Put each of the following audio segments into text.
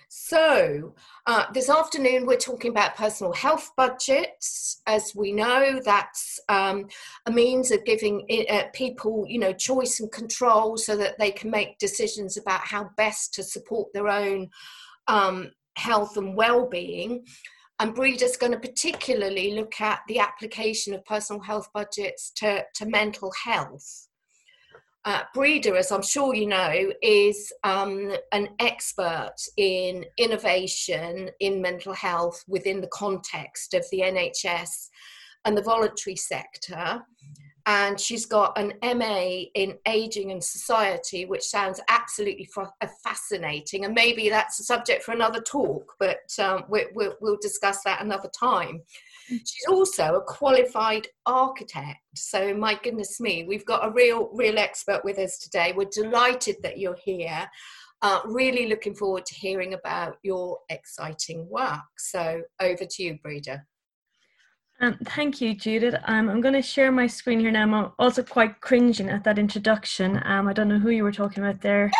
So, this afternoon we're talking about personal health budgets. As we know, that's a means of giving people, choice and control so that they can make decisions about how best to support their own health and well-being. And Breeda's going to particularly look at the application of personal health budgets to mental health. Breeda, as I'm sure you know, is an expert in innovation in mental health within the context of the NHS and the voluntary sector. And she's got an MA in Ageing and Society, which sounds absolutely fascinating. And maybe that's a subject for another talk, but we'll discuss that another time. She's also a qualified architect. So my goodness me, we've got a real expert with us today. We're delighted that you're here. Really looking forward to hearing about your exciting work. So over to you, Breeda. Thank you, Judith. I'm going to share my screen here now. I'm also quite cringing at that introduction. I don't know who you were talking about there.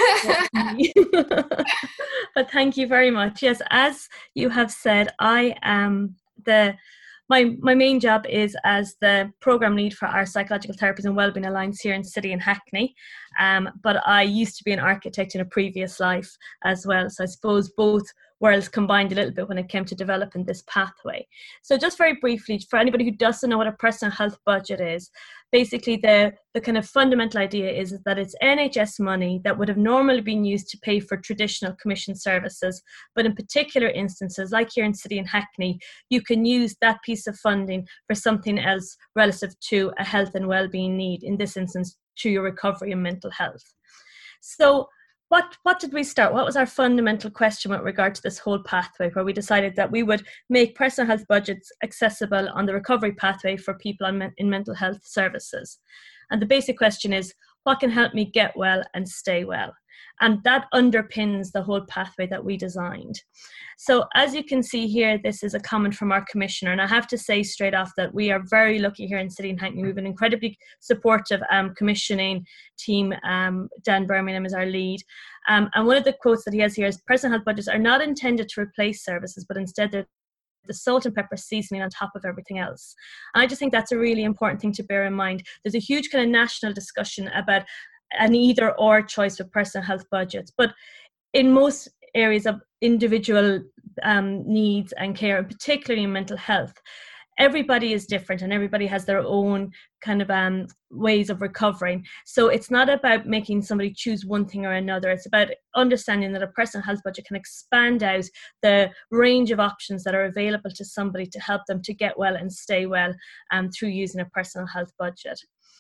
But thank you very much. Yes, as you have said, I am my main job is as the program lead for our Psychological Therapies and Wellbeing Alliance here in City in Hackney. But I used to be an architect in a previous life as well. So I suppose both worlds combined a little bit when it came to developing this pathway. So just very briefly, for anybody who doesn't know what a personal health budget is, basically the kind of fundamental idea is that it's NHS money that would have normally been used to pay for traditional commission services, but in particular instances, like here in City in Hackney, you can use that piece of funding for something else relative to a health and well-being need, in this instance, to your recovery and mental health. So what did we start? What was our fundamental question with regard to this whole pathway, where we decided that we would make personal health budgets accessible on the recovery pathway for people in mental health services? And the basic question is, what can help me get well and stay well? And that underpins the whole pathway that we designed. So as you can see here, this is a comment from our commissioner. And I have to say straight off that we are very lucky here in City in Hackney. We have an incredibly supportive commissioning team. Dan Birmingham is our lead. And one of the quotes that he has here is, personal health budgets are not intended to replace services, but instead they're the salt and pepper seasoning on top of everything else. And I just think that's a really important thing to bear in mind. There's a huge kind of national discussion about an either or choice with personal health budgets, but in most areas of individual needs and care, and particularly in mental health, everybody is different and everybody has their own kind of ways of recovering. So it's not about making somebody choose one thing or another. It's about understanding that a personal health budget can expand out the range of options that are available to somebody to help them to get well and stay well through using a personal health budget.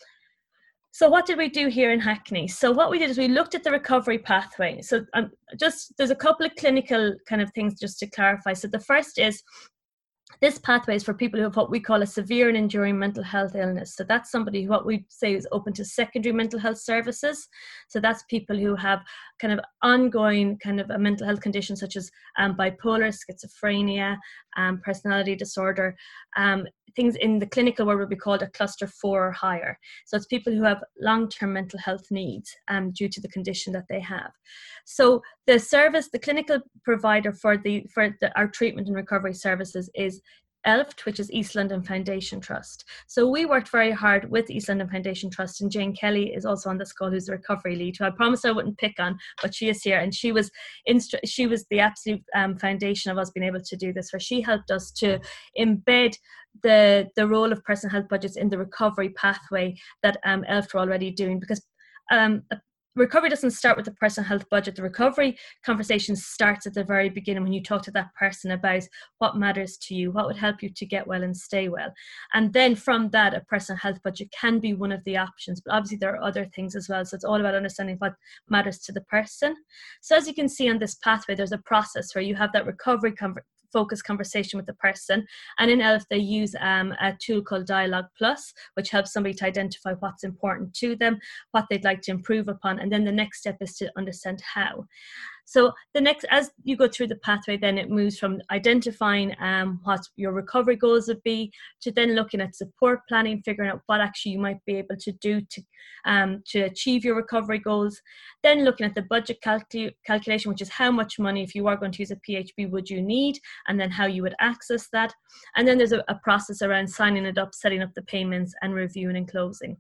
So what did we do here in Hackney? So what we did is we looked at the recovery pathway. So there's a couple of clinical kind of things just to clarify. So the first is, this pathway is for people who have what we call a severe and enduring mental health illness. So that's somebody who, what we say, is open to secondary mental health services. So that's people who have kind of ongoing kind of a mental health condition such as bipolar, schizophrenia, personality disorder, things in the clinical world would be called a cluster 4 or higher. So it's people who have long-term mental health needs due to the condition that they have. So the clinical provider for our treatment and recovery services is ELFT, which is East London Foundation Trust. So we worked very hard with East London Foundation Trust, and Jane Kelly is also on this call, who's the recovery lead, who I promised I wouldn't pick on, but she is here, and she was the absolute foundation of us being able to do this, where she helped us to embed the role of personal health budgets in the recovery pathway that ELFT are already doing, because recovery doesn't start with the personal health budget. The recovery conversation starts at the very beginning, when you talk to that person about what matters to you, what would help you to get well and stay well. And then from that, a personal health budget can be one of the options, but obviously there are other things as well. So it's all about understanding what matters to the person. So as you can see on this pathway, there's a process where you have that recovery focused conversation with the person, and in ELF they use a tool called Dialogue Plus, which helps somebody to identify what's important to them, what they'd like to improve upon, and then the next step is to understand how. So the next, as you go through the pathway, then it moves from identifying what your recovery goals would be, to then looking at support planning, figuring out what actually you might be able to do to achieve your recovery goals. Then looking at the budget calculation, which is how much money, if you are going to use a PHB, would you need, and then how you would access that. And then there's a process around signing it up, setting up the payments, and reviewing and closing.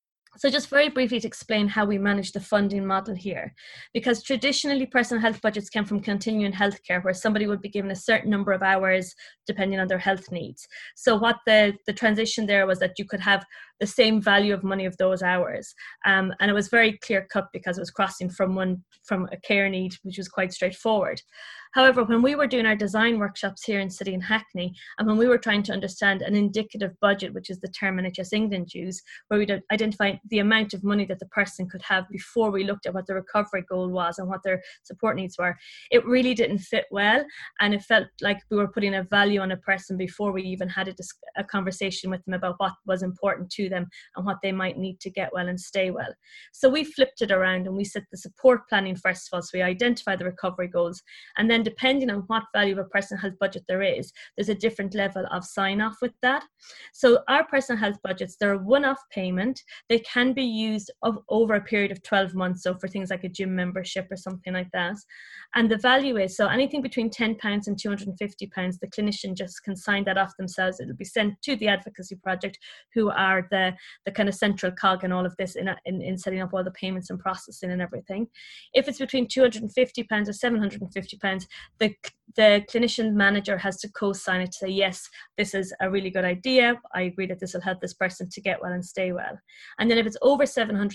So just very briefly to explain how we manage the funding model here, because traditionally personal health budgets came from continuing healthcare, where somebody would be given a certain number of hours depending on their health needs. So what the transition there was that you could have the same value of money of those hours. And it was very clear cut because it was crossing from a care need, which was quite straightforward. However, when we were doing our design workshops here in City and Hackney, and when we were trying to understand an indicative budget, which is the term NHS England use, where we'd identify the amount of money that the person could have before we looked at what the recovery goal was and what their support needs were, it really didn't fit well. And it felt like we were putting a value on a person before we even had a conversation with them about what was important to them and what they might need to get well and stay well. So we flipped it around and we set the support planning first of all. So we identify the recovery goals, and then depending on what value of a personal health budget there is, there's a different level of sign off with that. So our personal health budgets, they're a one-off payment. They can be used over a period of 12 months. So for things like a gym membership or something like that. And the value is, so anything between £10 and £250, the clinician just can sign that off themselves. It'll be sent to the advocacy project, who are the kind of central cog in all of this in setting up all the payments and processing and everything. If it's between £250 or £750, the clinician manager has to co-sign it to say, yes, this is a really good idea. I agree that this will help this person to get well and stay well. And then if it's over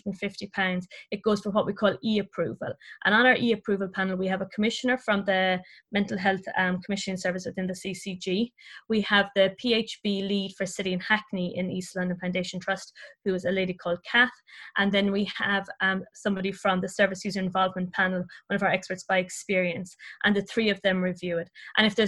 £750, it goes for what we call e-approval. And on our e-approval panel, we have a commissioner from the Mental Health Commissioning Service within the CCG. We have the PHB lead for City and Hackney in East London Foundation Trust, who is a lady called Kath. And then we have somebody from the Service User Involvement panel, one of our experts by experience, and the three of them review it. And if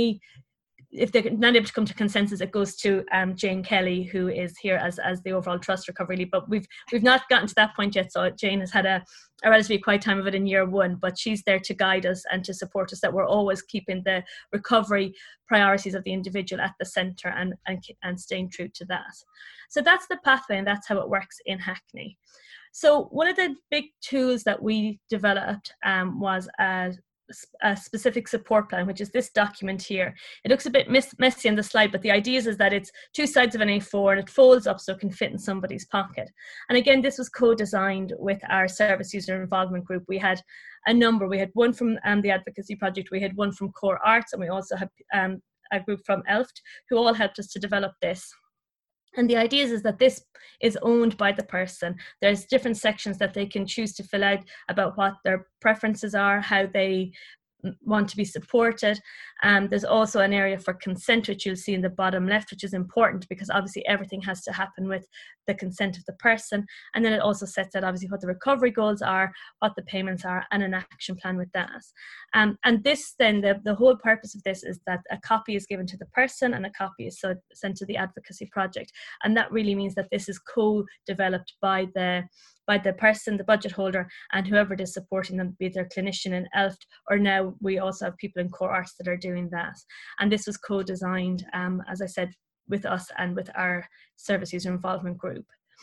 they're not able to come to consensus, it goes to Jane Kelly, who is here as the overall trust recovery lead. But we've not gotten to that point yet. So Jane has had a relatively quiet time of it in year one, but she's there to guide us and to support us, that we're always keeping the recovery priorities of the individual at the centre and staying true to that. So that's the pathway, and that's how it works in Hackney. So one of the big tools that we developed was a specific support plan, which is this document here. It looks a bit messy on the slide, but the idea is that it's two sides of an A4 and it folds up so it can fit in somebody's pocket. And again, this was co-designed with our service user involvement group. We had a number. We had one from the advocacy project, we had one from Core Arts, and we also had a group from ELFT, who all helped us to develop this. And the idea is that this is owned by the person. There's different sections that they can choose to fill out about what their preferences are, how they want to be supported. There's also an area for consent, which you'll see in the bottom left, which is important because obviously everything has to happen with the consent of the person. And then it also sets out obviously what the recovery goals are, what the payments are, and an action plan with that. And this then, the whole purpose of this is that a copy is given to the person and a copy is sent to the advocacy project. And that really means that this is co-developed by the person, the budget holder, and whoever it is supporting them, be it their clinician in ELFT, or now we also have people in Core Arts that are doing that. And this was co-designed, as I said, with us and with our service user involvement group.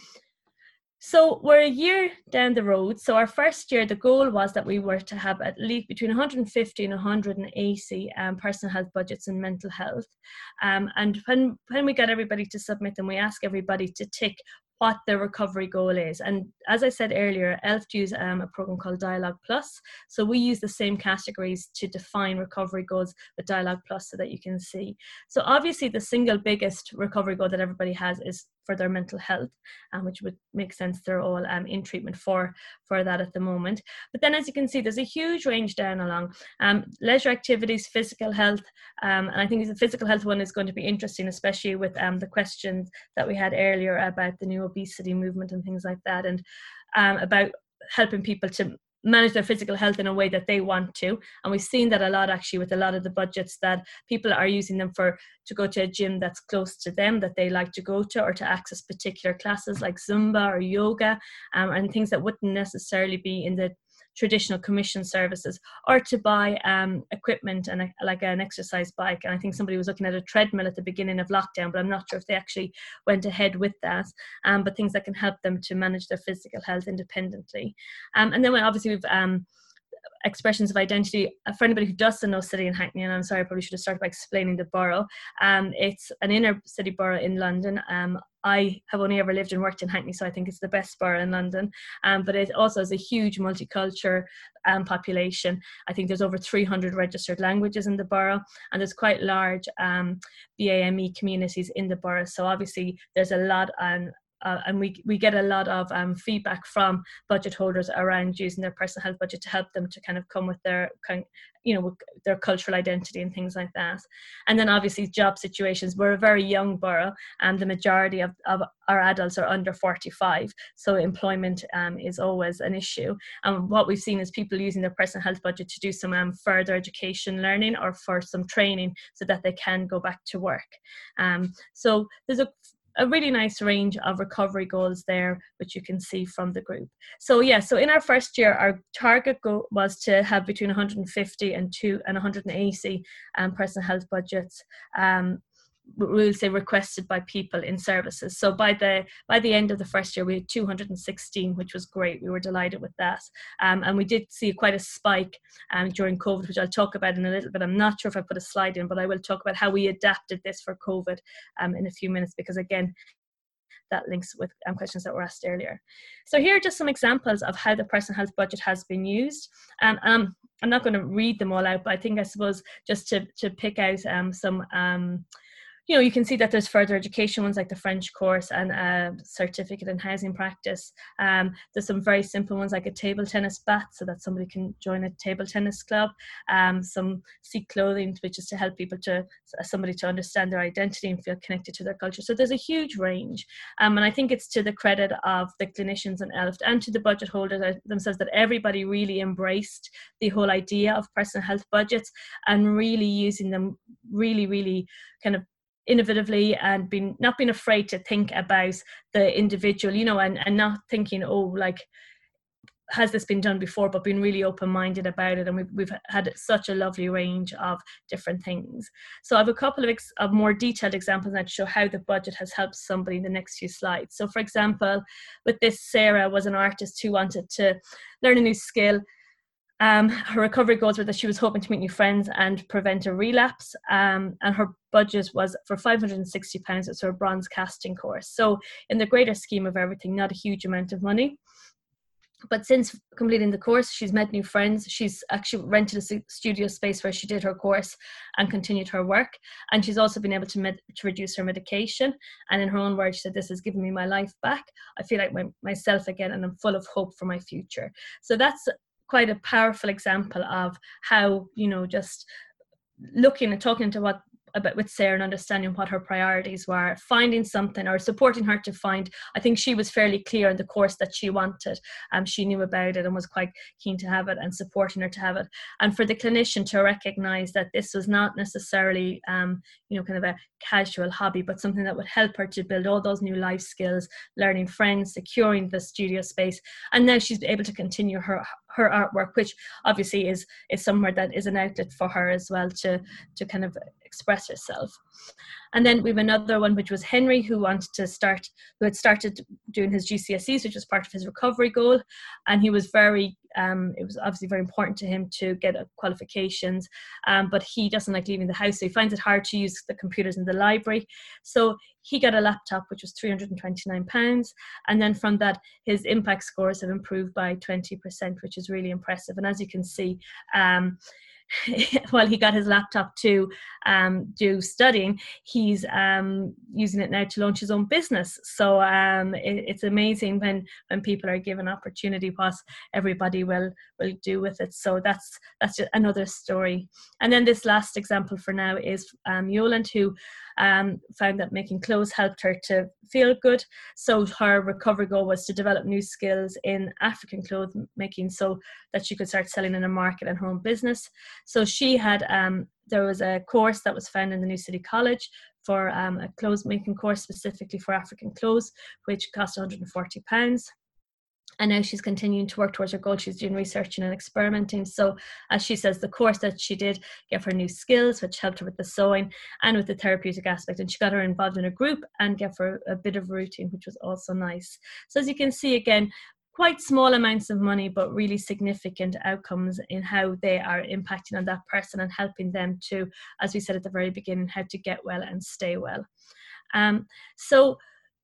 So we're a year down the road. So our first year, the goal was that we were to have at least between 150 and 180 personal health budgets in mental health. And when we got everybody to submit them, we asked everybody to tick what their recovery goal is. And as I said earlier, ELFT use a program called Dialogue Plus. So we use the same categories to define recovery goals with Dialogue Plus so that you can see. So obviously the single biggest recovery goal that everybody has is for their mental health, which would make sense. They're all in treatment for that at the moment. But then as you can see, there's a huge range down along leisure activities, physical health, and I think the physical health one is going to be interesting, especially with the questions that we had earlier about the new obesity movement and things like that, and about helping people to manage their physical health in a way that they want to. And we've seen that a lot actually with a lot of the budgets, that people are using them to go to a gym that's close to them that they like to go to, or to access particular classes like Zumba or yoga, and things that wouldn't necessarily be in the traditional commission services, or to buy equipment and like an exercise bike. And I think somebody was looking at a treadmill at the beginning of lockdown, but I'm not sure if they actually went ahead with that. But things that can help them to manage their physical health independently. And then obviously we've expressions of identity. For anybody who doesn't know City and Hackney, and I'm sorry, I probably should have started by explaining the borough. It's an inner city borough in London. I have only ever lived and worked in Hackney, so I think it's the best borough in London. But it also has a huge multicultural population. I think there's over 300 registered languages in the borough, and there's quite large BAME communities in the borough. So obviously there's a lot and we get a lot of feedback from budget holders around using their personal health budget to help them to kind of come with their their cultural identity and things like that. And then obviously job situations. We're a very young borough, and the majority of our adults are under 45, so employment is always an issue. And what we've seen is people using their personal health budget to do some further education learning or for some training so that they can go back to work. So there's a really nice range of recovery goals there, which you can see from the group. So so in our first year, our target goal was to have between 150 and 180 personal health budgets. We'll say requested by people in services. So by the end of the first year, we had 216, which was great. We were delighted with that. And we did see quite a spike during COVID, which I'll talk about in a little bit. I'm not sure if I put a slide in, but I will talk about how we adapted this for COVID in a few minutes, because again, that links with questions that were asked earlier. So here are just some examples of how the personal health budget has been used. I'm not going to read them all out, but I suppose just to pick out some you can see that there's further education ones like the French course and a certificate in housing practice. There's some very simple ones like a table tennis bat, so that somebody can join a table tennis club. Some Seek Clothing, which is to help people somebody to understand their identity and feel connected to their culture. So there's a huge range. And I think it's to the credit of the clinicians in ELFT and to the budget holders themselves that everybody really embraced the whole idea of personal health budgets and really using them really kind of innovatively, and not being afraid to think about the individual, and not thinking, has this been done before, but being really open-minded about it. And we've had such a lovely range of different things. So I have a couple of more detailed examples now to show how the budget has helped somebody in the next few slides. So for example, with this, Sarah was an artist who wanted to learn a new skill. Her recovery goals were that she was hoping to meet new friends and prevent a relapse. And her budget was for £560. It's her bronze casting course. So in the greater scheme of everything, not a huge amount of money. But since completing the course, she's met new friends. She's actually rented a studio space where she did her course and continued her work. And she's also been able to reduce her medication. And in her own words, she said, "This has given me my life back. I feel like myself again, and I'm full of hope for my future." So that's quite a powerful example of how, just looking and talking to with Sarah and understanding what her priorities were, finding something or supporting her to find. I think she was fairly clear in the course that she wanted. She knew about it and was quite keen to have it, and supporting her to have it. And for the clinician to recognise that this was not necessarily, kind of a casual hobby, but something that would help her to build all those new life skills, learning friends, securing the studio space. And now she's able to continue her artwork, which obviously is somewhere that is an outlet for her as well to kind of express herself. And then we have another one, which was Henry, who had started doing his GCSEs, which was part of his recovery goal. And he was it was obviously very important to him to get qualifications, but he doesn't like leaving the house, so he finds it hard to use the computers in the library. So he got a laptop, which was £329. And then from that, his impact scores have improved by 20%, which is really impressive. And as you can see, while he got his laptop to do studying, he's using it now to launch his own business. So it's amazing when people are given opportunity, what everybody will do with it. So that's just another story. And then this last example for now is Yoland, who found that making clothes helped her to feel good. So her recovery goal was to develop new skills in African clothes making so that she could start selling in a market and her own business. So she had, there was a course that was found in the New City College for a clothes making course specifically for African clothes, which cost £140. And now she's continuing to work towards her goal. She's doing researching and experimenting. So as she says, the course that she did gave her new skills, which helped her with the sewing and with the therapeutic aspect. And she got her involved in a group and gave her a bit of routine, which was also nice. So as you can see, again, quite small amounts of money, but really significant outcomes in how they are impacting on that person and helping them to, as we said at the very beginning, how to get well and stay well. So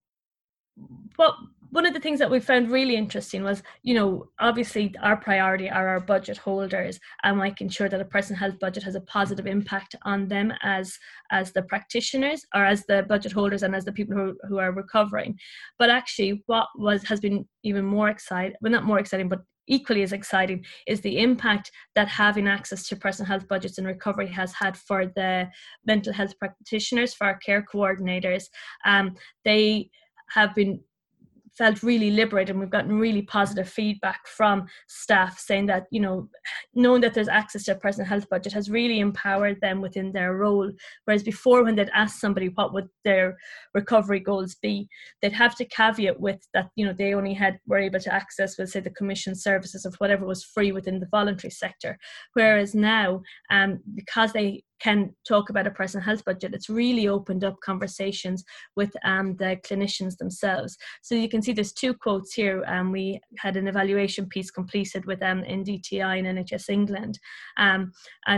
one of the things that we found really interesting was, obviously our priority are our budget holders and making sure that a personal health budget has a positive impact on them as the practitioners, or as the budget holders and as the people who are recovering. But actually what has been even more exciting, well, not more exciting, but equally as exciting, is the impact that having access to personal health budgets in recovery has had for the mental health practitioners, for our care coordinators. They have felt really liberated, and we've gotten really positive feedback from staff saying that, knowing that there's access to a personal health budget has really empowered them within their role. Whereas before, when they'd ask somebody what would their recovery goals be, they'd have to caveat with that, they only were able to access, we'll say, the commission services of whatever was free within the voluntary sector. Whereas now, because they can talk about a personal health budget, it's really opened up conversations with the clinicians themselves. So you can see there's two quotes here. We had an evaluation piece completed with NDTI and NHS England, and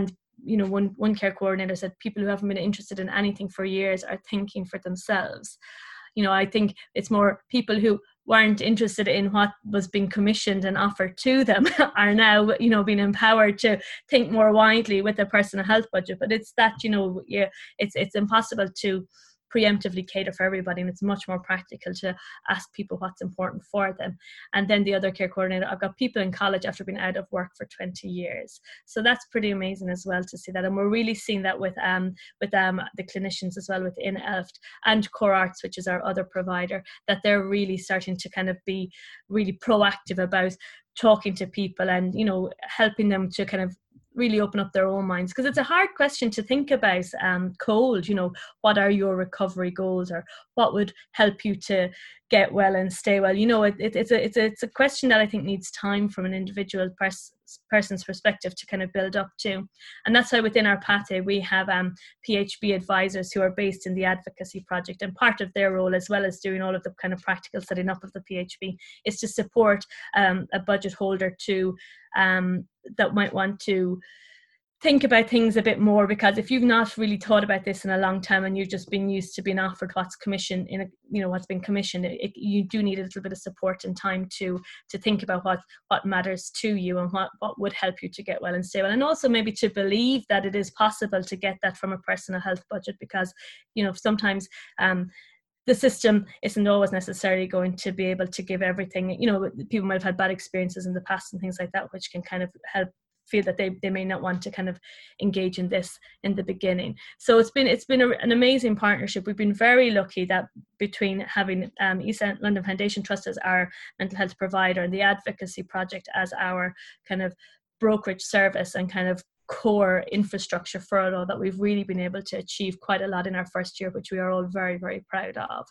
one care coordinator said people who haven't been interested in anything for years are thinking for themselves. I think it's more people who weren't interested in what was being commissioned and offered to them are now, being empowered to think more widely with their personal health budget. But it's that, it's impossible to preemptively cater for everybody, and it's much more practical to ask people what's important for them. And then the other care coordinator, I've got people in college after being out of work for 20 years. So that's pretty amazing as well to see that. And we're really seeing that with the clinicians as well within ELFT and Core Arts, which is our other provider, that they're really starting to kind of be really proactive about talking to people and, helping them to kind of really open up their own minds, because it's a hard question to think about cold. What are your recovery goals, or what would help you to get well and stay well? It's a question that I think needs time from an individual person's perspective to kind of build up to. And that's why within our PATE we have PHB advisors who are based in the advocacy project, and part of their role, as well as doing all of the kind of practical setting up of the PHB, is to support a budget holder to that might want to think about things a bit more. Because if you've not really thought about this in a long time and you've just been used to being offered what's commissioned what's been commissioned, you do need a little bit of support and time to think about what matters to you and what would help you to get well and stay well, and also maybe to believe that it is possible to get that from a personal health budget. Because sometimes the system isn't always necessarily going to be able to give everything. People might have had bad experiences in the past and things like that, which can kind of help feel that they may not want to kind of engage in this in the beginning. So it's been an amazing partnership. We've been very lucky that between having East London Foundation Trust as our mental health provider and the Advocacy Project as our kind of brokerage service and kind of core infrastructure for it all, that we've really been able to achieve quite a lot in our first year, which we are all very, very proud of.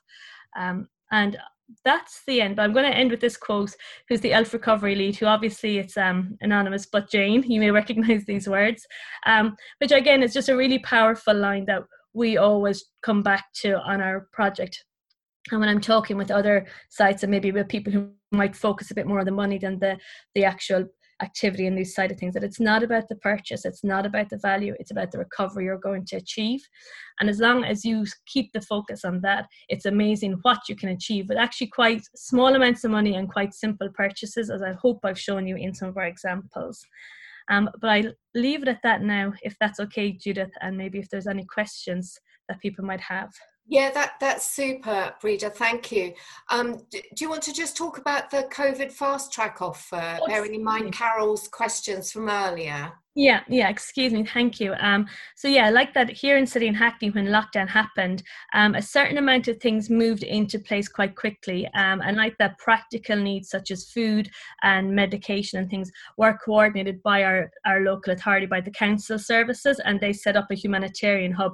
And that's the end. But I'm going to end with this quote, who's the ELF recovery lead, who obviously it's anonymous, but Jane, you may recognize these words, which again is just a really powerful line that we always come back to on our project. And when I'm talking with other sites and maybe with people who might focus a bit more on the money than the actual activity and these side of things, that it's not about the purchase, it's not about the value, it's about the recovery you're going to achieve. And as long as you keep the focus on that, it's amazing what you can achieve with actually quite small amounts of money and quite simple purchases, as I hope I've shown you in some of our examples. But I'll leave it at that now, if that's okay, Judith, and maybe if there's any questions that people might have. Yeah, that's super, Breda. Thank you. Do you want to just talk about the COVID fast track offer, bearing in mind Carol's questions from earlier? Yeah, excuse me, thank you. So yeah, like that here in City and Hackney, when lockdown happened, a certain amount of things moved into place quite quickly, and like that, practical needs such as food and medication and things were coordinated by our local authority, by the council services, and they set up a humanitarian hub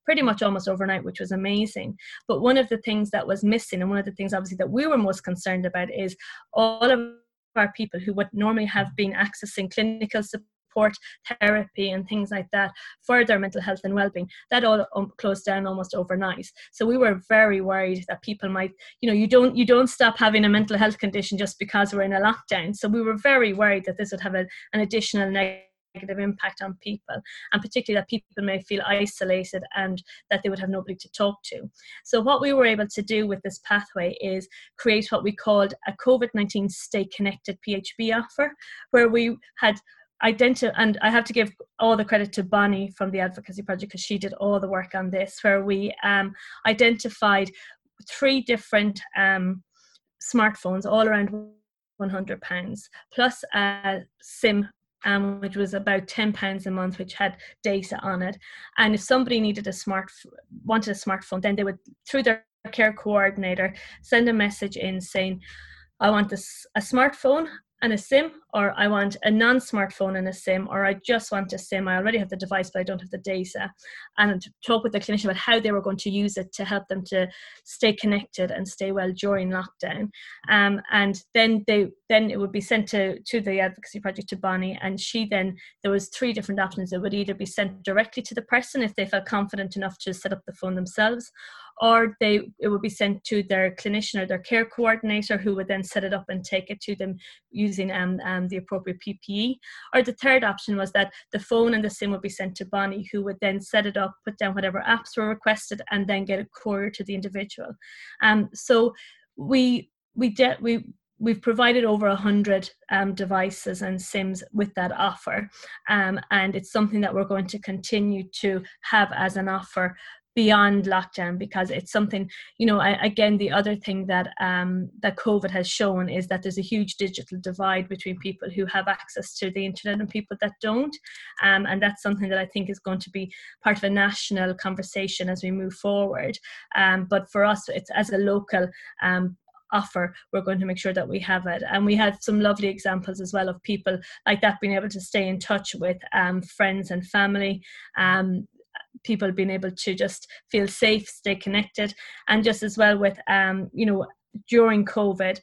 pretty much almost overnight, which was amazing. But one of the things that was missing, and one of the things obviously that we were most concerned about, is all of our people who would normally have been accessing clinical support, therapy and things like that for their mental health and well-being, that all closed down almost overnight. So we were very worried that people might, you don't stop having a mental health condition just because we're in a lockdown. So we were very worried that this would have an additional negative impact on people, and particularly that people may feel isolated and that they would have nobody to talk to. So what we were able to do with this pathway is create what we called a COVID-19 Stay Connected PHB offer, where we had and I have to give all the credit to Bonnie from the Advocacy Project, because she did all the work on this, where we identified 3 different smartphones, all around £100, plus a SIM, which was about £10 a month, which had data on it. And if somebody wanted a smartphone, then they would, through their care coordinator, send a message in saying, I want a smartphone and a SIM, or I want a non-smartphone and a SIM, or I just want a SIM. I already have the device, but I don't have the data. And talk with the clinician about how they were going to use it to help them to stay connected and stay well during lockdown. And then it would be sent to the Advocacy Project, to Bonnie, and there was 3 different options. It would either be sent directly to the person if they felt confident enough to set up the phone themselves, or it would be sent to their clinician or their care coordinator, who would then set it up and take it to them using the appropriate PPE. Or the third option was that the phone and the SIM would be sent to Bonnie, who would then set it up, put down whatever apps were requested, and then get it couriered to the individual. So we've provided over 100 devices and SIMs with that offer, and it's something that we're going to continue to have as an offer beyond lockdown, because it's something, again, the other thing that that COVID has shown is that there's a huge digital divide between people who have access to the internet and people that don't, and that's something that I think is going to be part of a national conversation as we move forward. But for us, it's as a local offer, we're going to make sure that we have it. And we had some lovely examples as well of people like that being able to stay in touch with friends and family, people being able to just feel safe, stay connected, and just as well with during COVID,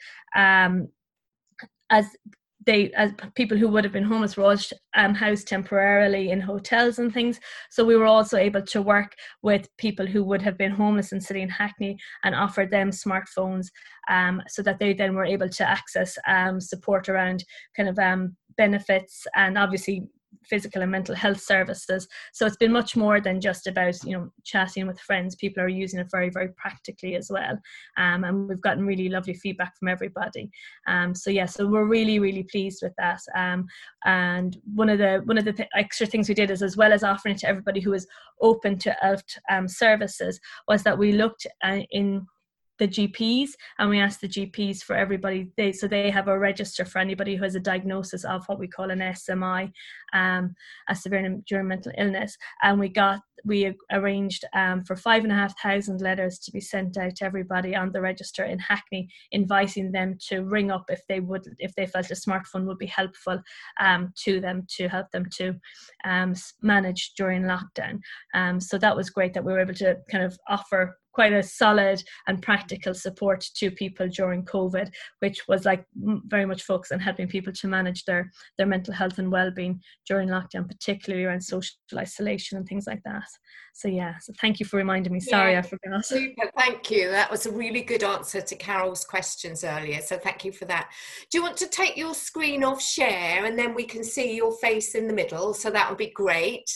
as people who would have been homeless were all housed temporarily in hotels and things. So we were also able to work with people who would have been homeless in City and Hackney and offer them smartphones, so that they then were able to access support around kind of benefits and obviously physical and mental health services. So it's been much more than just about chatting with friends. People are using it very, very practically as well, and we've gotten really lovely feedback from everybody. So we're really, really pleased with that. And one of the extra things we did is, as well as offering it to everybody who is open to ELF services, was that we looked in the GPs, and we asked the GPs for everybody. They have a register for anybody who has a diagnosis of what we call an SMI, a severe enduring mental illness, and we arranged for 5,500 letters to be sent out to everybody on the register in Hackney, inviting them to ring up if they felt a smartphone would be helpful to them, to help them to manage during lockdown. So that was great that we were able to kind of offer quite a solid and practical support to people during COVID, which was like very much focused on helping people to manage their mental health and well-being during lockdown, particularly around social isolation and things like that. So thank you for reminding me. Sorry, I forgot. Super, thank you. That was a really good answer to Carol's questions earlier, so thank you for that. Do you want to take your screen off share, and then we can see your face in the middle? So that would be great.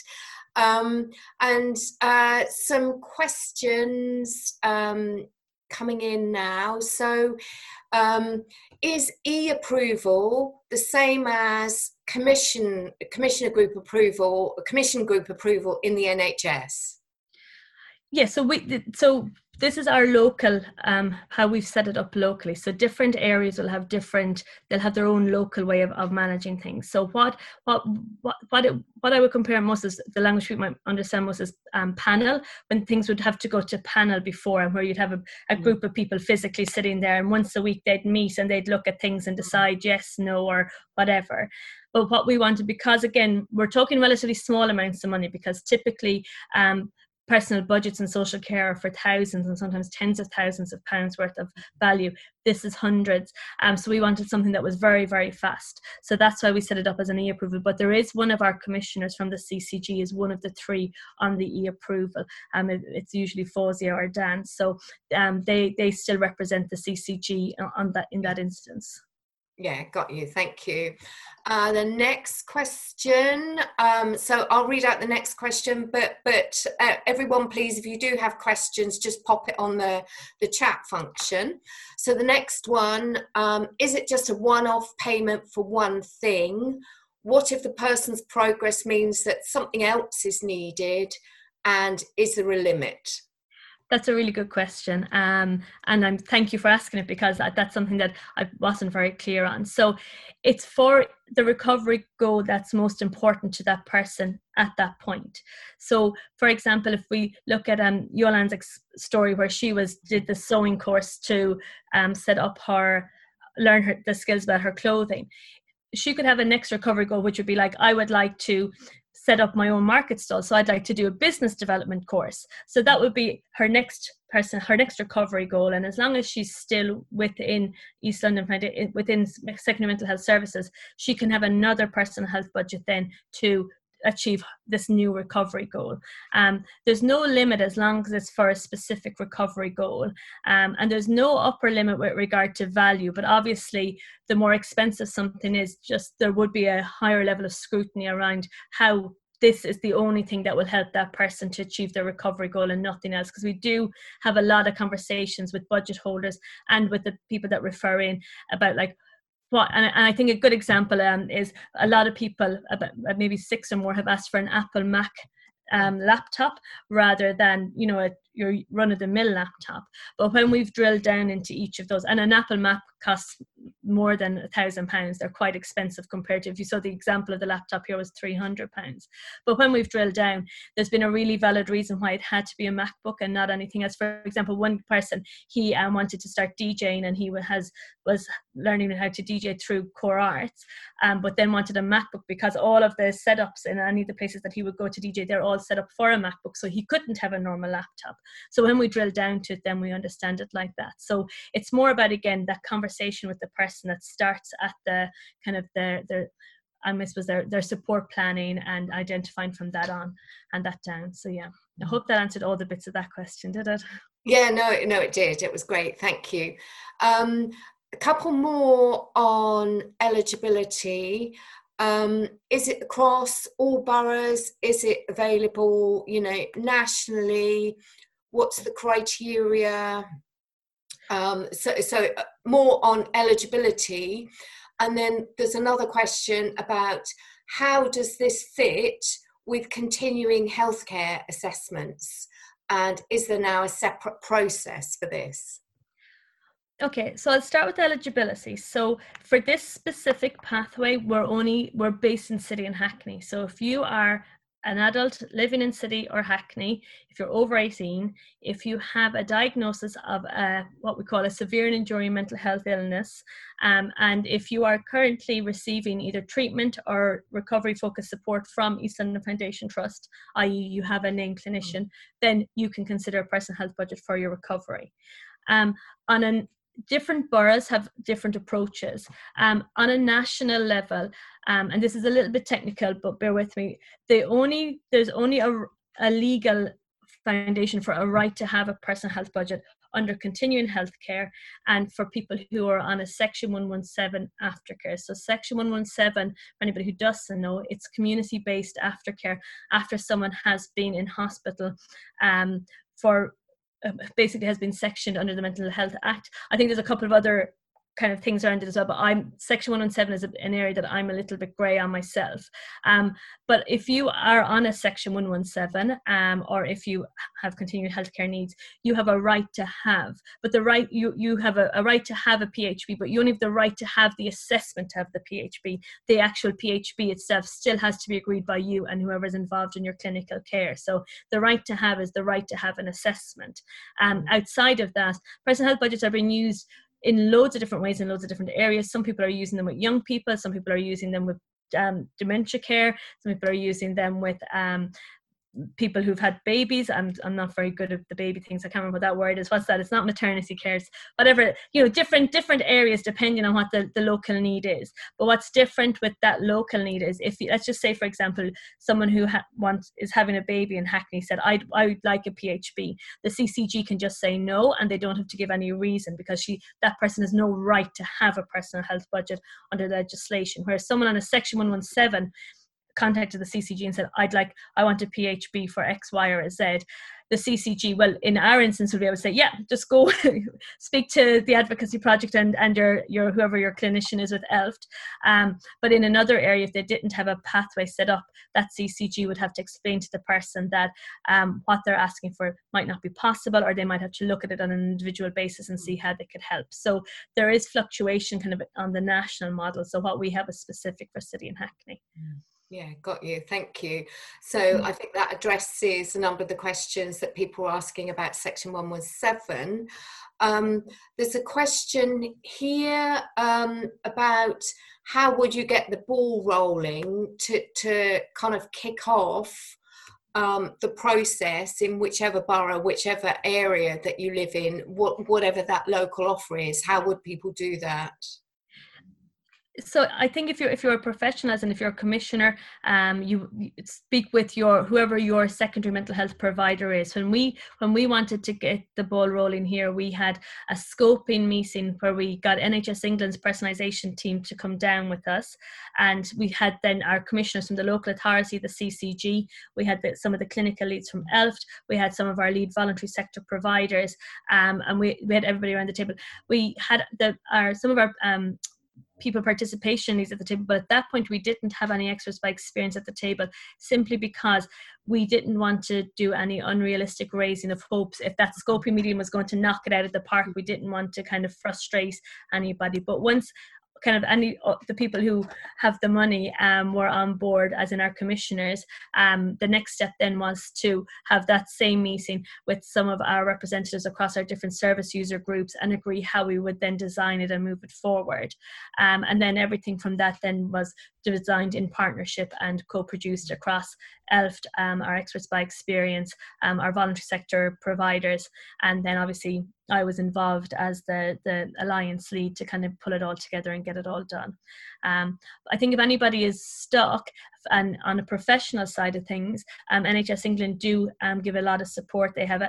And some questions coming in now. So is e-approval the same as commission group approval in the NHS? Yeah, so this is our local, how we've set it up locally. So different areas will have they'll have their own local way of managing things. So what I would compare most is, the language people might understand most, is panel, when things would have to go to panel before, and where you'd have a group of people physically sitting there, and once a week they'd meet and they'd look at things and decide yes, no, or whatever. But what we wanted, because again, we're talking relatively small amounts of money, because typically personal budgets in social care are for thousands and sometimes tens of thousands of pounds worth of value. This is hundreds. So we wanted something that was very, very fast. So that's why we set it up as an e-approval. But there is one of our commissioners from the CCG is one of the three on the e-approval. It's usually Fawzia or Dan. So they still represent the CCG on that in that instance. Yeah, got you. Thank you. The next question. So I'll read out the next question, but everyone, please, if you do have questions, just pop it on the chat function. So the next one, is it just a one-off payment for one thing? What if the person's progress means that something else is needed? And is there a limit? That's a really good question. And thank you for asking it, because that's something that I wasn't very clear on. So it's for the recovery goal that's most important to that person at that point. So for example, if we look at Yolanda's story where she did the sewing course to set up learn the skills about her clothing, she could have a next recovery goal, which would be like, I would like to set up my own market stall. So I'd like to do a business development course. So that would be her next recovery goal. And as long as she's still within East London, within secondary mental health services, she can have another personal health budget then to achieve this new recovery goal. There's no limit as long as it's for a specific recovery goal. And there's no upper limit with regard to value, but obviously the more expensive something is, just there would be a higher level of scrutiny around how this is the only thing that will help that person to achieve their recovery goal and nothing else. Because we do have a lot of conversations with budget holders and with the people that refer in about like, and I think a good example is a lot of people, about maybe 6 or more, have asked for an Apple Mac laptop rather than, your run-of-the-mill laptop. But when we've drilled down into each of those, and an Apple Mac costs more than £1,000, they're quite expensive compared to, if you saw the example of the laptop here was £300. But when we've drilled down, there's been a really valid reason why it had to be a MacBook and not anything else. For example, one person, he wanted to start DJing, and he was learning how to DJ through Core Arts, but then wanted a MacBook because all of the setups in any of the places that he would go to DJ, they're all set up for a MacBook, so he couldn't have a normal laptop. So when we drill down to it, then we understand it like that. So it's more about, again, that conversation with the person that starts at the kind of their support planning and identifying from that on and that down. So yeah, I hope that answered all the bits of that question, did it? Yeah, no, it did. It was great. Thank you. A couple more on eligibility. Is it across all boroughs? Is it available, nationally? What's the criteria? So more on eligibility. And then there's another question about how does this fit with continuing healthcare assessments? And is there now a separate process for this? Okay, so I'll start with eligibility. So for this specific pathway, we're based in City and Hackney. So if you are an adult living in City or Hackney, if you're over 18, if you have a diagnosis of what we call a severe and enduring mental health illness, and if you are currently receiving either treatment or recovery focused support from East London Foundation Trust, i.e. you have a named clinician, then you can consider a personal health budget for your recovery. Different boroughs have different approaches. On a national level, and this is a little bit technical, but bear with me, there's only a legal foundation for a right to have a personal health budget under continuing healthcare and for people who are on a Section 117 aftercare. So Section 117, for anybody who doesn't know, it's community-based aftercare after someone has been in hospital basically has been sectioned under the Mental Health Act. I think there's a couple of other kind of things around it as well, but Section 117 is an area that I'm a little bit grey on myself. But if you are on a Section 117, or if you have continuing healthcare needs, you have a right to have, but you have a right to have a PHB, but you only have the right to have the assessment of the PHB. The actual PHB itself still has to be agreed by you and whoever's involved in your clinical care. So the right to have is the right to have an assessment. Outside of that, personal health budgets are being used in loads of different ways in loads of different areas. Some people are using them with young people, some people are using them with dementia care, some people are using them with people who've had babies. I'm not very good at the baby things. I can't remember what that word is. What's that? It's not maternity cares, whatever, different areas depending on what the local need is. But what's different with that local need is, if let's just say, for example, someone who is having a baby in Hackney said, I would like a PHB. The CCG can just say no, and they don't have to give any reason, because that person has no right to have a personal health budget under legislation. Whereas someone on a Section 117 contacted the CCG and said, I want a PHB for X, Y, or Z. The CCG, well, in our instance, would be able to say, yeah, just go speak to the advocacy project and your whoever your clinician is with ELFT. But in another area, if they didn't have a pathway set up, that CCG would have to explain to the person that what they're asking for might not be possible, or they might have to look at it on an individual basis and see how they could help. So there is fluctuation kind of on the national model. So what we have is specific for City and Hackney. Yeah, got you. Thank you. So I think that addresses a number of the questions that people are asking about Section 117. There's a question here about how would you get the ball rolling to kind of kick off the process in whichever borough, whichever area that you live in, whatever that local offer is. How would people do that? So I think if you're a professional, as in if you're a commissioner, you speak with whoever your secondary mental health provider is. When we wanted to get the ball rolling here, we had a scoping meeting where we got NHS England's personalisation team to come down with us, and we had then our commissioners from the local authority, the CCG. We had some of the clinical leads from ELFT. We had some of our lead voluntary sector providers, and we had everybody around the table. We had some of our people participation needs at the table, but at that point we didn't have any experts by experience at the table, simply because we didn't want to do any unrealistic raising of hopes. If that scoping meeting was going to knock it out of the park, we didn't want to kind of frustrate anybody. But once kind of the people who have the money were on board, as in our commissioners, the next step then was to have that same meeting with some of our representatives across our different service user groups and agree how we would then design it and move it forward. And then everything from that then was designed in partnership and co-produced across ELFT, our experts by experience, our voluntary sector providers, and then obviously I was involved as the alliance lead to kind of pull it all together and get it all done. I think if anybody is stuck, and on a professional side of things, NHS England do give a lot of support. They have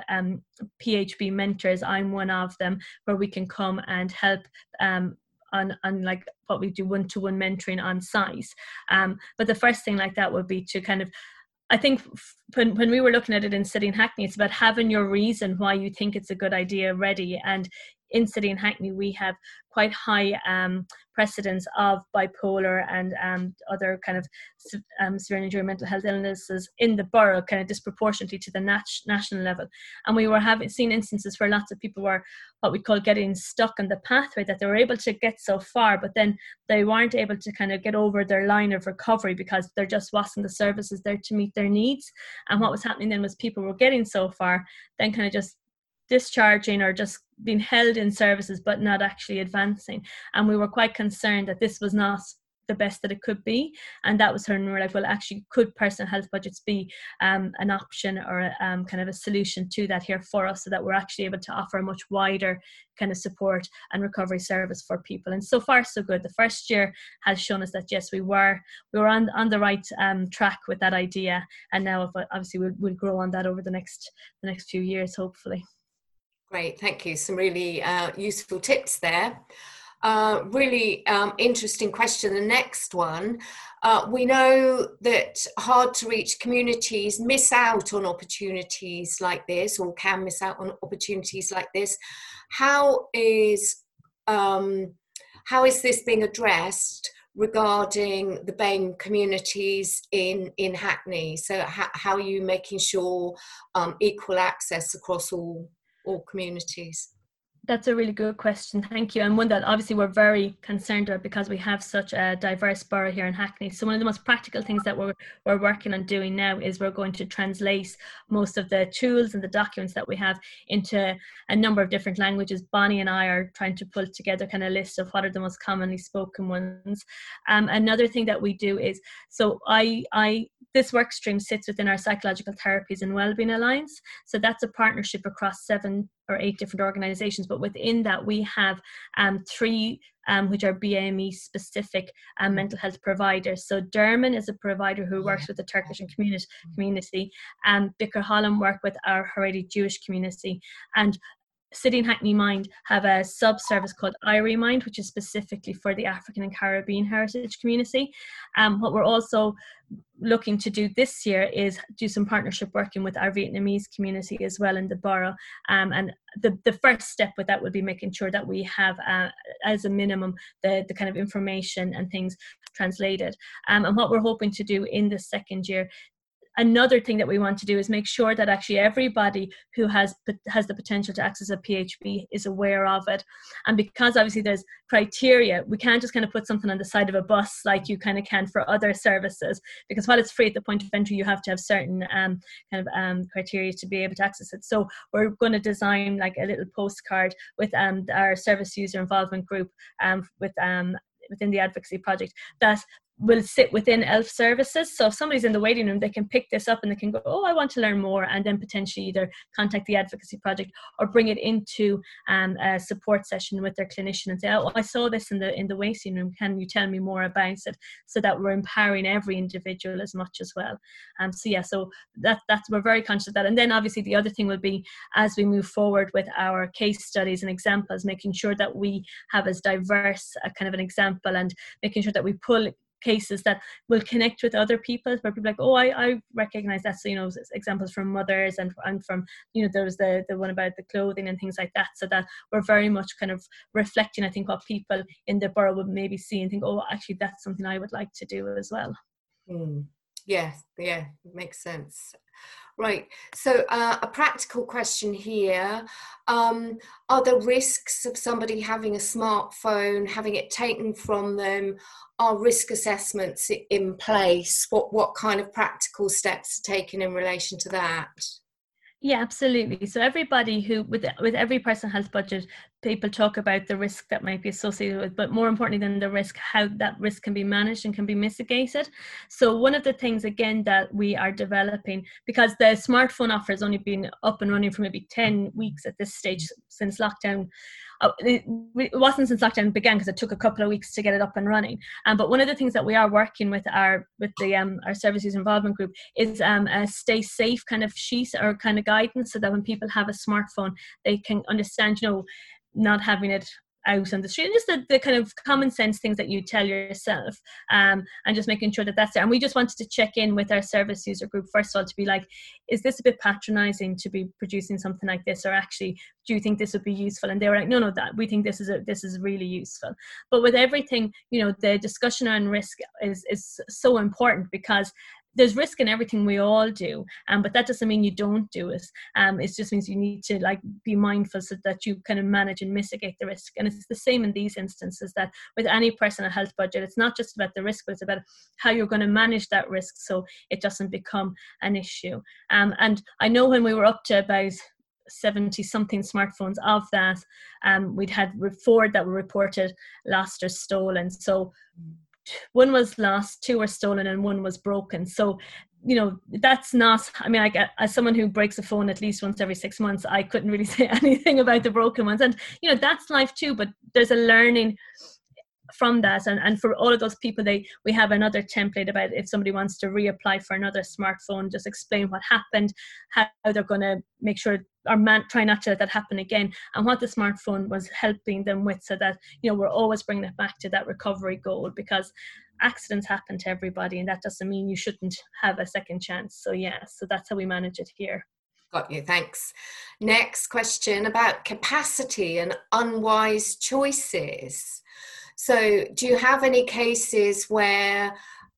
PHB mentors. I'm one of them, where we can come and help on like what we do one-to-one mentoring on site. But the first thing like that would be to kind of, I think when we were looking at it in City and Hackney, it's about having your reason why you think it's a good idea ready. And in City and Hackney, we have quite high precedence of bipolar and other kind of severe and enduring mental health illnesses in the borough, kind of disproportionately to the national level. And we were seen instances where lots of people were what we call getting stuck on the pathway, that they were able to get so far, but then they weren't able to kind of get over their line of recovery because there just wasn't the services there to meet their needs. And what was happening then was people were getting so far, then kind of just discharging or just being held in services but not actually advancing. And we were quite concerned that this was not the best that it could be, and that was when we were like, well, actually, could personal health budgets be an option or kind of a solution to that here for us, so that we're actually able to offer a much wider kind of support and recovery service for people. And so far so good. The first year has shown us that yes, we were on the right track with that idea, and now obviously we'll grow on that over the next few years, hopefully. Great, thank you. Some really useful tips there. Really interesting question. The next one, we know that hard to reach communities miss out on opportunities like this, or can miss out on opportunities like this. How is this being addressed regarding the BAME communities in Hackney? So how are you making sure equal access across all communities? That's a really good question. Thank you. And one that obviously we're very concerned about because we have such a diverse borough here in Hackney. So one of the most practical things that we're working on doing now is we're going to translate most of the tools and the documents that we have into a number of different languages. Bonnie and I are trying to pull together kind of a list of what are the most commonly spoken ones. Another thing that we do is, so this work stream sits within our Psychological Therapies and Wellbeing Alliance. So that's a partnership across 7 or 8 different organizations, but within that we have 3 which are BAME specific mental health providers. So Derman is a provider who works with the Turkish and community, and Bicker Holland work with our Haredi Jewish community, and City and Hackney Mind have a sub-service called IRI Mind, which is specifically for the African and Caribbean heritage community. What we're also looking to do this year is do some partnership working with our Vietnamese community as well in the borough. And the first step with that would be making sure that we have, as a minimum, the kind of information and things translated. And what we're hoping to do in the second year, another thing that we want to do is make sure that actually everybody who has the potential to access a PHB is aware of it. And because obviously there's criteria, we can't just kind of put something on the side of a bus like you kind of can for other services, because while it's free at the point of entry, you have to have certain criteria to be able to access it. So we're going to design like a little postcard with our service user involvement group within the advocacy project that will sit within ELF services. So if somebody's in the waiting room, they can pick this up and they can go, oh, I want to learn more, and then potentially either contact the advocacy project or bring it into a support session with their clinician and say, oh, I saw this in the waiting room, can you tell me more about it? So that we're empowering every individual as much as well. So that's we're very conscious of that. And then obviously the other thing will be, as we move forward with our case studies and examples, making sure that we have as diverse a kind of an example, and making sure that we pull cases that will connect with other people, where people are like, oh, I recognize that. So, examples from mothers and from, there was the one about the clothing and things like that, so that we're very much kind of reflecting, I think, what people in the borough would maybe see and think, oh, actually, that's something I would like to do as well. Yeah, makes sense. Right, so a practical question here. Are there risks of somebody having a smartphone, having it taken from them? Are risk assessments in place? What kind of practical steps are taken in relation to that? Yeah, absolutely. So everybody with every personal health budget, people talk about the risk that might be associated with, but more importantly than the risk, how that risk can be managed and can be mitigated. So one of the things, again, that we are developing, because the smartphone offer has only been up and running for maybe 10 weeks at this stage since lockdown. It wasn't since lockdown began, because it took a couple of weeks to get it up and running. But one of the things that we are working with our services involvement group is a stay safe kind of sheet or kind of guidance, so that when people have a smartphone, they can understand, not having it out on the street, and just the kind of common sense things that you tell yourself, and just making sure that that's there. And we just wanted to check in with our service user group, first of all, to be like, is this a bit patronizing to be producing something like this, or actually do you think this would be useful? And they were like, no, that we think this is really useful. But with everything, the discussion on risk is so important, because there's risk in everything we all do, but that doesn't mean you don't do it. It just means you need to be mindful so that you kind of manage and mitigate the risk. And it's the same in these instances, that with any personal health budget, it's not just about the risk, but it's about how you're going to manage that risk so it doesn't become an issue. And I know when we were up to about 70 something smartphones, of that, we'd had 4 that were reported lost or stolen. So 1 was lost, 2 were stolen, and 1 was broken. So, that's not, as someone who breaks a phone at least once every 6 months, I couldn't really say anything about the broken ones. And, that's life too, but there's a learning from that. And for all of those people, we have another template about if somebody wants to reapply for another smartphone, just explain what happened, how they're going to make sure or try not to let that happen again, and what the smartphone was helping them with, so that we're always bringing it back to that recovery goal, because accidents happen to everybody, and that doesn't mean you shouldn't have a second chance. So so that's how we manage it here. Got you, thanks. Next question about capacity and unwise choices. So do you have any cases where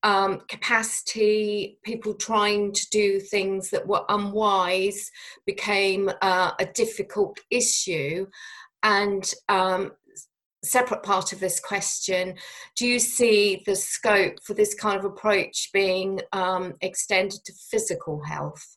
capacity, people trying to do things that were unwise, became a difficult issue? And separate part of this question, do you see the scope for this kind of approach being extended to physical health?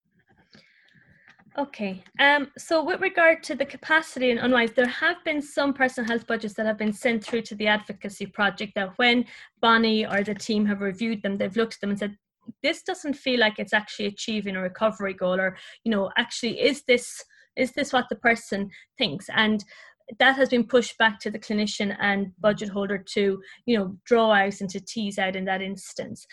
Okay, so with regard to the capacity and unwise, there have been some personal health budgets that have been sent through to the advocacy project that when Bonnie or the team have reviewed them, they've looked at them and said, this doesn't feel like it's actually achieving a recovery goal, or, you know, actually, is this what the person thinks? And that has been pushed back to the clinician and budget holder to, you know, draw out and to tease out in that instance.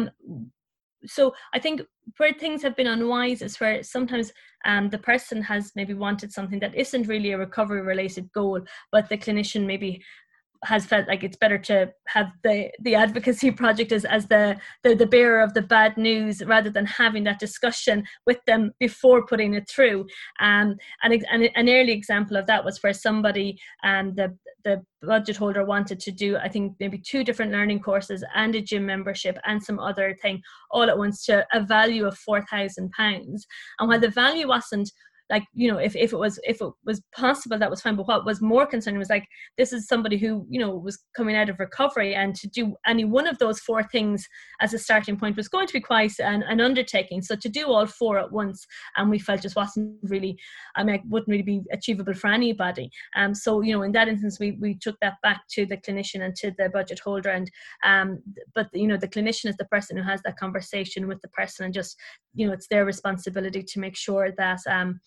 So I think where things have been unwise is where sometimes the person has maybe wanted something that isn't really a recovery related goal, but the clinician maybe has felt like it's better to have the advocacy project as the bearer of the bad news rather than having that discussion with them before putting it through. And an early example of that was where somebody, the budget holder wanted to do, I think, maybe 2 different learning courses and a gym membership and some other thing all at once to a value of £4,000. And while the value wasn't, like, you know, if it was possible, that was fine. But what was more concerning was, like, this is somebody who, you know, was coming out of recovery, and to do any one of those 4 things as a starting point was going to be quite an undertaking. So to do all 4 at once, and we felt just wasn't really, I mean, it wouldn't really be achievable for anybody. So, you know, in that instance, we took that back to the clinician and to the budget holder, and but, you know, the clinician is the person who has that conversation with the person, and just, you know, it's their responsibility to make sure that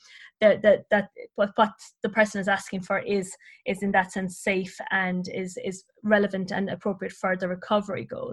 that what the person is asking for is in that sense safe and is relevant and appropriate for the recovery goal.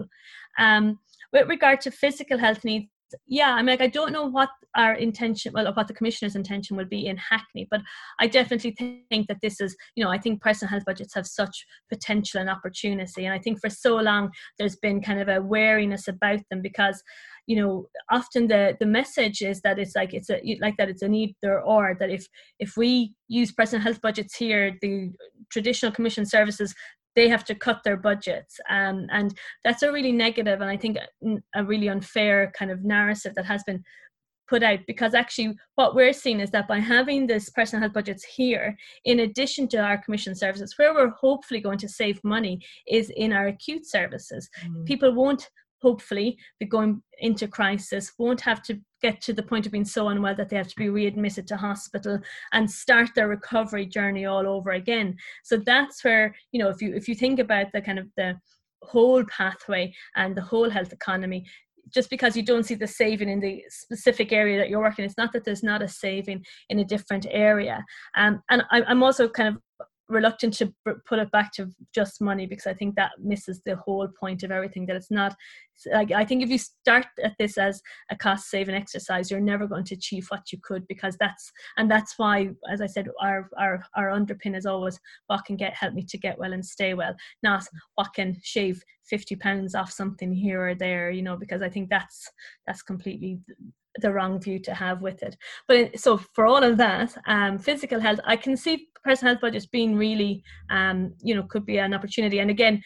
With regard to physical health needs, yeah, I mean, like, I don't know what our intention, well, what the Commissioner's intention will be in Hackney, but I definitely think that this is, you know, I think personal health budgets have such potential and opportunity, and I think for so long there's been kind of a wariness about them because, you know, often the message is that it's like it's an either or, that if we use personal health budgets here, the traditional commission services, they have to cut their budgets, and that's a really negative and I think a really unfair kind of narrative that has been put out, because actually what we're seeing is that by having this personal health budgets here, in addition to our commission services, where we're hopefully going to save money is in our acute services. People won't hopefully be going into crisis, won't have to get to the point of being so unwell that they have to be readmitted to hospital and start their recovery journey all over again. So that's where, you know, if you think about the kind of the whole pathway and the whole health economy, just because you don't see the saving in the specific area that you're working, it's not that there's not a saving in a different area. And I'm also kind of reluctant to put it back to just money, because I think that misses the whole point of everything, that it's not, like, I think if you start at this as a cost saving exercise, you're never going to achieve what you could, because that's why, as I said, our underpin is always what can help me to get well and stay well, not what can shave £50 off something here or there, you know, because I think that's completely the wrong view to have with it. But so for all of that, physical health, I can see personal health budgets being really, you know, could be an opportunity. And again,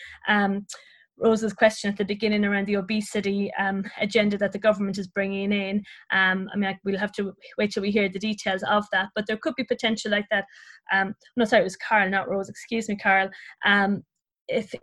Rosa's question at the beginning around the obesity agenda that the government is bringing in, I mean, we'll have to wait till we hear the details of that, but there could be potential like that. No, sorry, it was Carl, not Rose, excuse me, Carl. If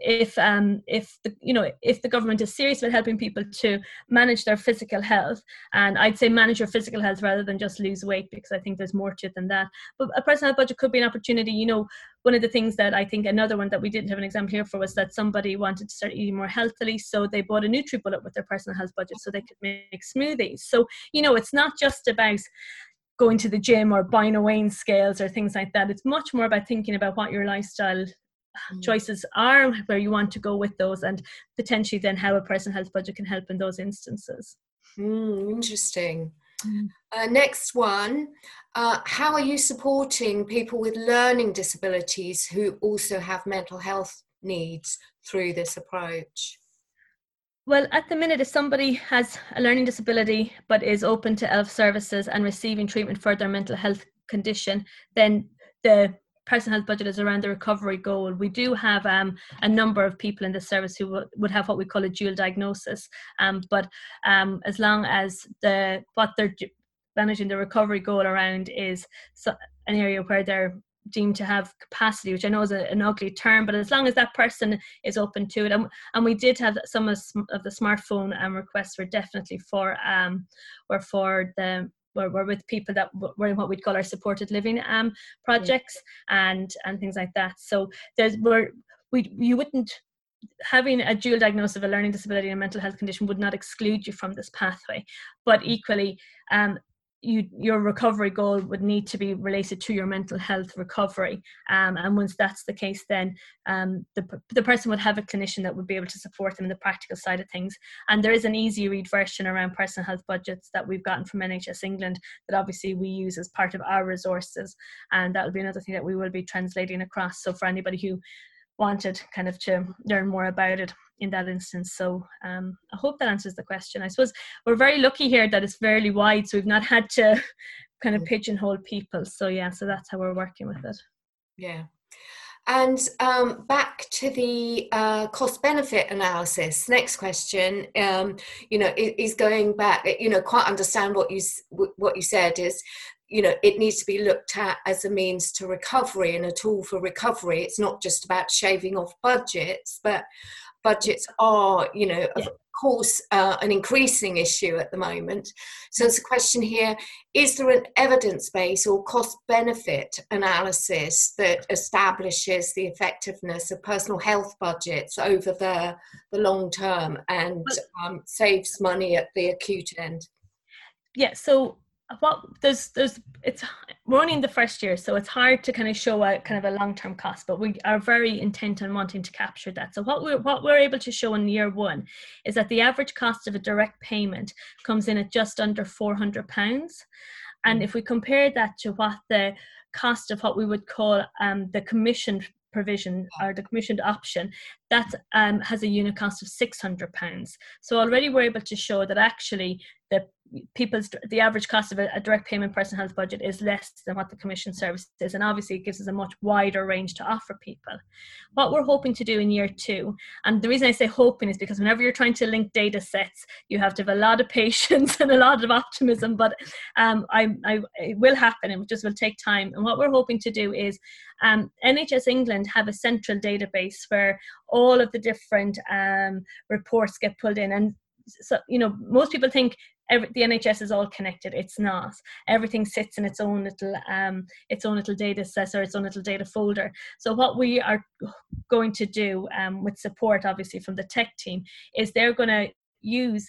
the government is serious about helping people to manage their physical health, and I'd say manage your physical health rather than just lose weight, because I think there's more to it than that. But a personal health budget could be an opportunity. You know, one of the things that I think, another one that we didn't have an example here for, was that somebody wanted to start eating more healthily, so they bought a NutriBullet with their personal health budget so they could make smoothies. So, you know, it's not just about going to the gym or buying a weighing scales or things like that. It's much more about thinking about what your lifestyle choices are, where you want to go with those, and potentially then how a personal health budget can help in those instances. Interesting. Next one, how are you supporting people with learning disabilities who also have mental health needs through this approach? Well, at the minute, if somebody has a learning disability but is open to ELF services and receiving treatment for their mental health condition, then the personal health budget is around the recovery goal. We do have a number of people in the service who would have what we call a dual diagnosis, but as long as what they're managing the recovery goal around is an area where they're deemed to have capacity, which I know is an ugly term, but as long as that person is open to it, and we did have some of the smartphone requests were definitely for we're with people that were in what we'd call our supported living projects and things like that. So you wouldn't, having a dual diagnosis of a learning disability and a mental health condition would not exclude you from this pathway, but equally your recovery goal would need to be related to your mental health recovery, and once that's the case, then the person would have a clinician that would be able to support them in the practical side of things. And there is an easy read version around personal health budgets that we've gotten from NHS England that obviously we use as part of our resources, and that will be another thing that we will be translating across, so for anybody who wanted kind of to learn more about it in that instance. So I hope that answers the question. I suppose we're very lucky here that it's fairly wide, so we've not had to kind of pigeonhole people. So yeah, so that's how we're working with it. Yeah. And back to the cost benefit analysis. Next question, is going back, quite understand what you said is, it needs to be looked at as a means to recovery and a tool for recovery. It's not just about shaving off budgets, but budgets are, of course, an increasing issue at the moment. So there's a question here, is there an evidence base or cost benefit analysis that establishes the effectiveness of personal health budgets over the long term and saves money at the acute end? Yeah, so we're only in the first year, so it's hard to kind of show a kind of a long-term cost, but we are very intent on wanting to capture that. So what we're able to show in year one is that the average cost of a direct payment comes in at just under £400, and if we compare that to what the cost of what we would call the commissioned provision or the commissioned option, that has a unit cost of £600. So already we're able to show that actually the average cost of a direct payment personal health budget is less than what the commission service is, and obviously it gives us a much wider range to offer people. What we're hoping to do in year two, and the reason I say hoping is because whenever you're trying to link data sets, you have to have a lot of patience and a lot of optimism, but it will happen, it just will take time. And what we're hoping to do is NHS England have a central database where all of the different reports get pulled in, and so most people think the NHS is all connected. It's not. Everything sits in its own little data set or its own little data folder. So what we are going to do with support obviously from the tech team is they're going to use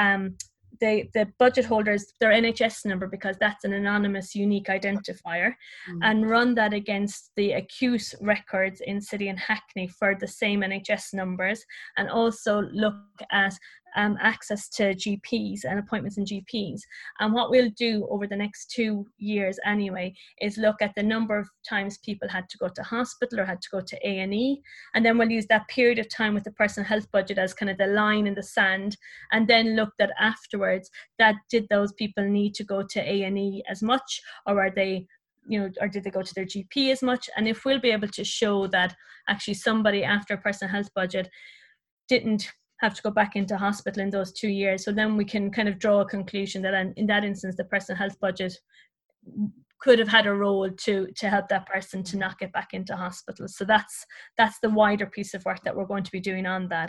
the budget holders, their NHS number, because that's an anonymous unique identifier, and run that against the acute records in City and Hackney for the same NHS numbers, and also look at access to GPs and appointments in GPs. And what we'll do over the next 2 years anyway is look at the number of times people had to go to hospital or had to go to A&E, and then we'll use that period of time with the personal health budget as kind of the line in the sand, and then look that afterwards, that did those people need to go to A&E as much, or are they or did they go to their GP as much? And if we'll be able to show that actually somebody after a personal health budget didn't have to go back into hospital in those 2 years, so then we can kind of draw a conclusion that in that instance the personal health budget could have had a role to help that person to not get back into hospital. So that's the wider piece of work that we're going to be doing on that.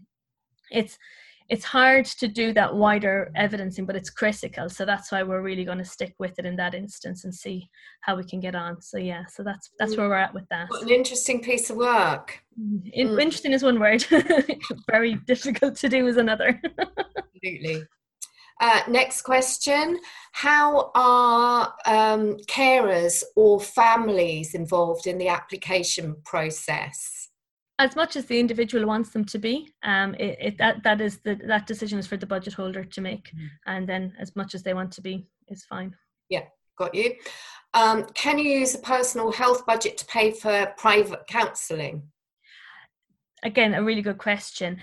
It's hard to do that wider evidencing, but it's critical. So that's why we're really going to stick with it in that instance and see how we can get on. So yeah, so that's where we're at with that. What an interesting piece of work. Interesting is one word. Very difficult to do is another. Absolutely. Next question. How are carers or families involved in the application process? As much as the individual wants them to be, that decision is for the budget holder to make, and then as much as they want to be is fine. Yeah, got you. Can you use a personal health budget to pay for private counselling? Again, a really good question.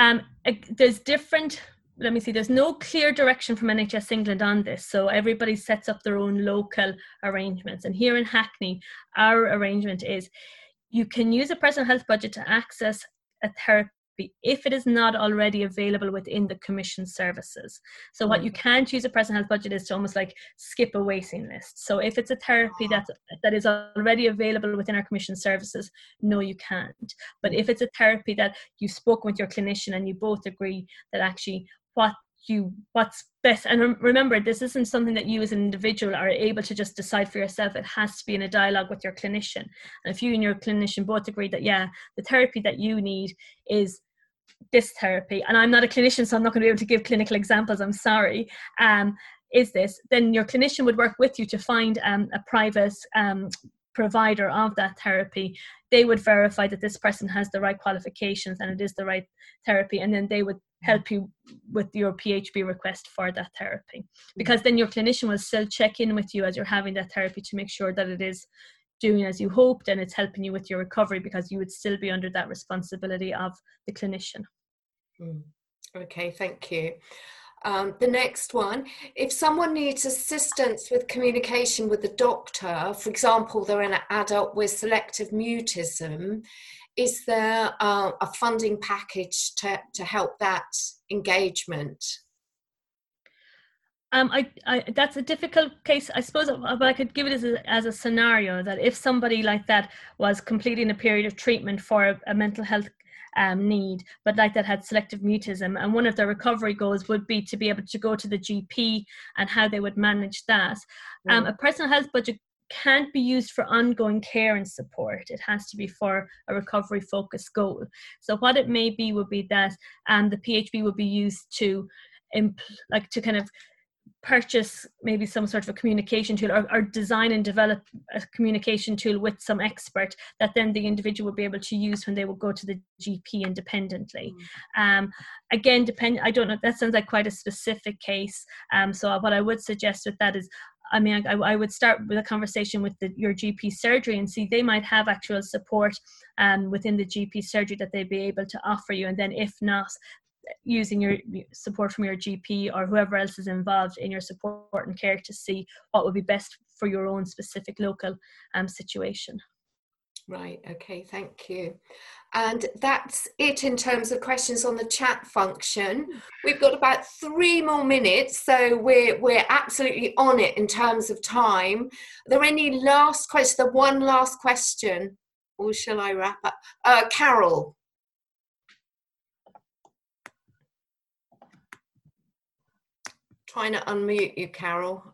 There's no clear direction from NHS England on this, so everybody sets up their own local arrangements. And here in Hackney, our arrangement is you can use a personal health budget to access a if it is not already available within the Commission services. So what you can't use a personal health budget is to almost like skip a waiting list. So if it's a therapy that is already available within our Commission services, no, you can't. But if it's a therapy that you've spoken with your clinician and you both agree that actually what's best, and remember, this isn't something that you as an individual are able to just decide for yourself. It has to be in a dialogue with your clinician. And if you and your clinician both agree that, yeah, the therapy that you need is this therapy, and I'm not a clinician, so I'm not going to be able to give clinical examples, I'm sorry, is this, then your clinician would work with you to find a private provider of that therapy. They would verify that this person has the right qualifications and it is the right therapy, and then they would help you with your PHB request for that therapy, because then your clinician will still check in with you as you're having that therapy to make sure that it is doing as you hoped and it's helping you with your recovery, because you would still be under that responsibility of the clinician. Okay, thank you. The next one, if someone needs assistance with communication with the doctor, for example, they're an adult with selective mutism, is there a funding package to help that engagement? That's a difficult case, I suppose, but I could give it as a scenario that if somebody like that was completing a period of treatment for a mental health need, but like that had selective mutism, and one of their recovery goals would be to be able to go to the GP and how they would manage that. A personal health budget can't be used for ongoing care and support. It has to be for a recovery focused goal. So what it may be would be that the PHB would be used to kind of purchase maybe some sort of a communication tool, or design and develop a communication tool with some expert that then the individual will be able to use when they will go to the GP independently. Again, I don't know, that sounds like quite a specific case. So what I would suggest with that is, I would start with a conversation with your GP surgery and see, they might have actual support within the GP surgery that they'd be able to offer you. And then if not, using your support from your GP or whoever else is involved in your support and care to see what would be best for your own specific local situation. Right, okay, thank you. And that's it in terms of questions on the chat function. We've got about 3 more minutes, so we're absolutely on it in terms of time. Are there any last questions? The one last question, or shall I wrap up? Carol. Trying to unmute you, Carol.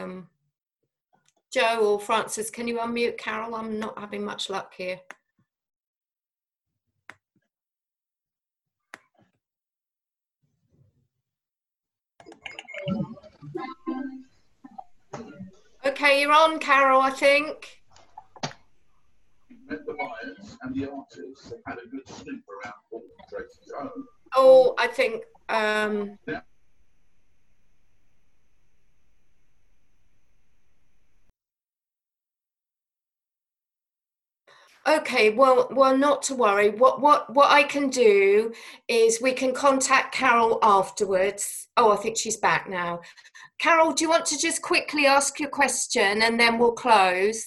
Joe or Francis, can you unmute Carol? I'm not having much luck here. Okay, you're on, Carol, I think. The buyers and the artists have had a good sleep around Tracy's home. Oh, I think okay, well, not to worry. What I can do is we can contact Carol afterwards. Oh, I think she's back now. Carol, do you want to just quickly ask your question and then we'll close?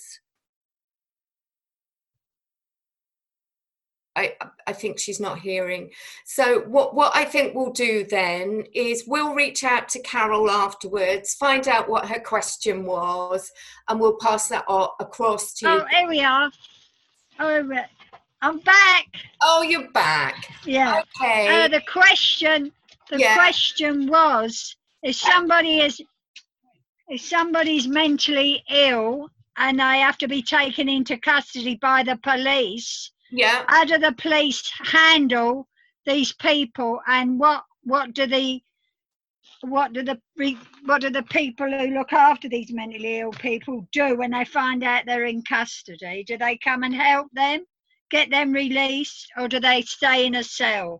I think she's not hearing. So what I think we'll do then is we'll reach out to Carol afterwards, find out what her question was, and we'll pass that across to you. Oh, here we are. Oh, I'm back. Oh, you're back. Yeah. Okay. The question was, if somebody's mentally ill and they have to be taken into custody by the police, yeah, how do the police handle these people, and what do the people who look after these mentally ill people do when they find out they're in custody? Do they come and help them, get them released, or do they stay in a cell?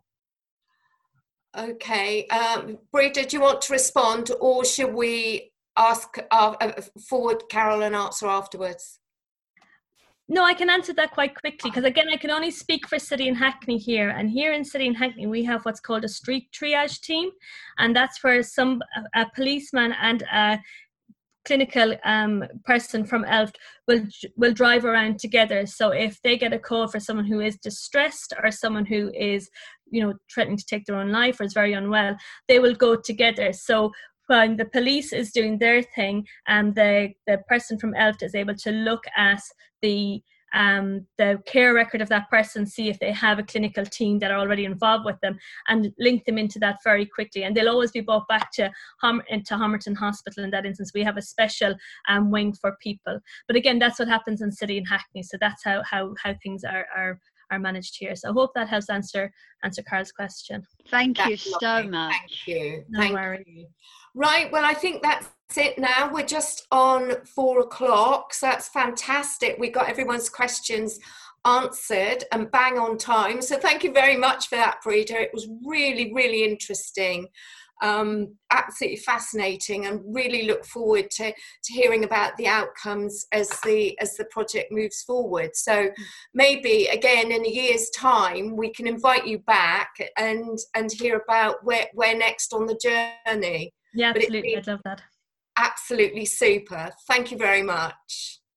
Okay, Brita, do you want to respond, or should we ask forward Carol and answer afterwards? No, I can answer that quite quickly, because again, I can only speak for City and Hackney here. And here in City and Hackney, we have what's called a street triage team. And that's where a policeman and a clinical person from ELF will drive around together. So if they get a call for someone who is distressed or someone who is, you know, threatening to take their own life or is very unwell, they will go together. So when the police is doing their thing, and the person from ELF is able to look at the care record of that person, see if they have a clinical team that are already involved with them, and link them into that very quickly. And they'll always be brought back to Homerton Hospital. In that instance, we have a special wing for people. But again, that's what happens in City and Hackney. So that's how things are managed here. So I hope that helps answer Carl's question. Thank you That's so lovely. much. Thank you. No Thank worries. you. Right, well, I think that's it now. We're just on 4 o'clock, so that's fantastic. We got everyone's questions answered and bang on time. So thank you very much for that, Breda. It was really, really interesting. Absolutely fascinating, and really look forward to hearing about the outcomes as the project moves forward. So maybe again in a year's time we can invite you back and hear about where next on the journey. Yeah, absolutely. I'd love that. Absolutely super. Thank you very much.